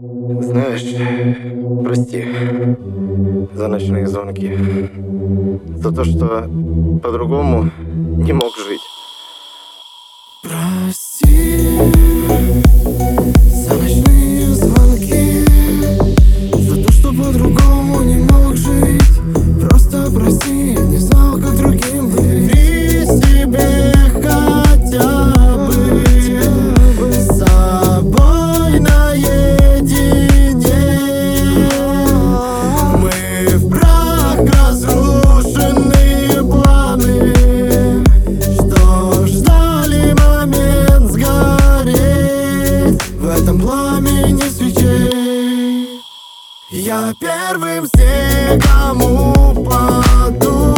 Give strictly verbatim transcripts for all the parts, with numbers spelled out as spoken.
Знаешь, прости за ночные звонки, за то, что по-другому не мог жить. Прости за ночные звонки, за то, что по-другому не мог жить. Просто прости, не знал, как другим быть. При себе хотя бы с собой наедине. Мы в прах, разрушенные планы, что ждали момент сгореть в этом пламени свечей. Я первым снегом упаду,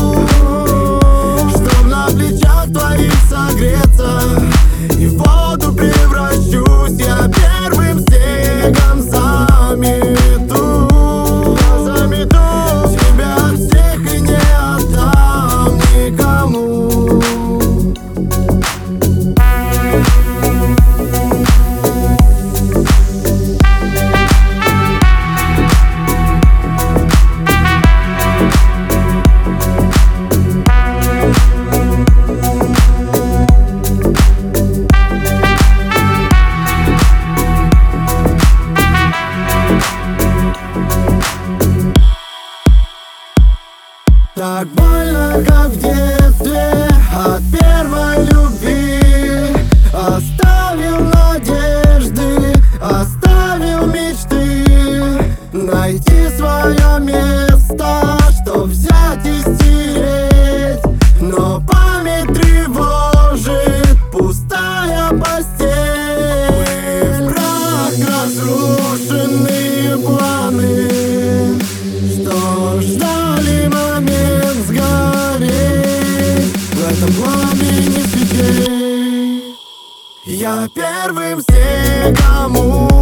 чтоб на плечах твоих согреться, и в воду превращусь. Я первым снегом замету, замету тебя от всех и не отдам никому. Так больно, как в детстве от первой любви. Оставил надежды, оставил мечты, найти свое место, чтоб взять и стереть. Но память тревожит пустая постель. Мы в прах, разрушенные планы, что ждали момент сгореть в этом пламени свечей. Я первым снегом